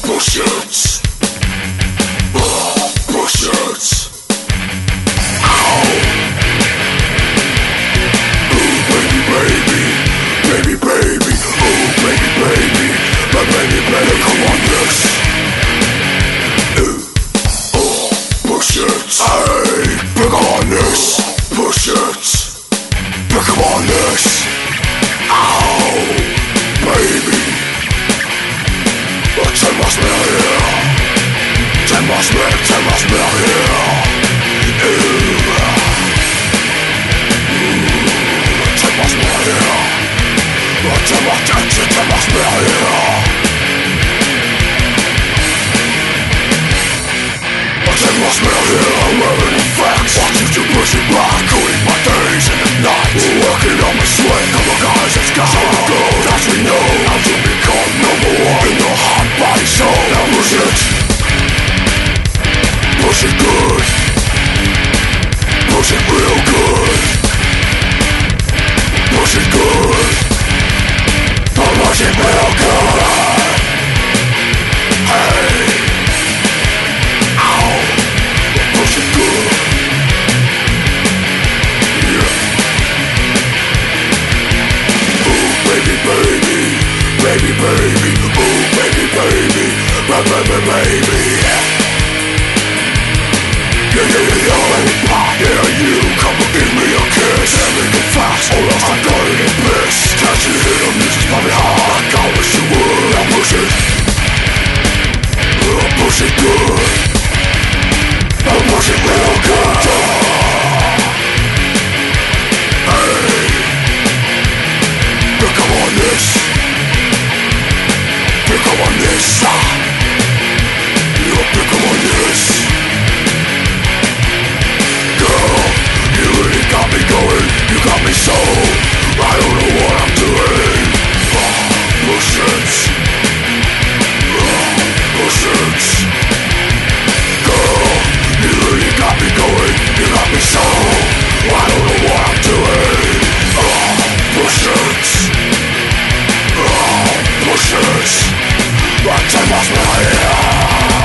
Push it. Push it. Ow. Ooh, baby, baby. Baby, baby. Ooh, baby, baby. My baby, baby, come on this. Push it. Hey, pick up on this. Push it. Pick up on this. Ow, baby. Take my smell here. Take my smell here. Take my smell here. Take my smell here. Take my smell here, I'm wearing the facts. Watch you to push it back, coding my days and the nights. Working on my sweat, couple guys that's got to go. That we know how to become number one in the hot body show. Now push it. Push it good. Push it real good. Push it good. Push it real good. Hey. Push it good. Yeah. Ooh, baby, baby. Baby, baby. Ooh, baby, baby. Baby, baby. Yeah, baby, pop. Yeah, you come and give me a kiss. Tell me the facts, all else I'm gonna get pissed. Can't you hear the music's probably hard like I wish you would. Now push it. Push it good. I'll push it real good. Hey, pick up on this. Pick up on this. You pick up on this. Girl, you really got me going. You got me so I don't know what I'm doing. Push it. Push it. Girl, you really got me going, you got me so I don't know what I'm doing. Push it. Push it. I take my smell here.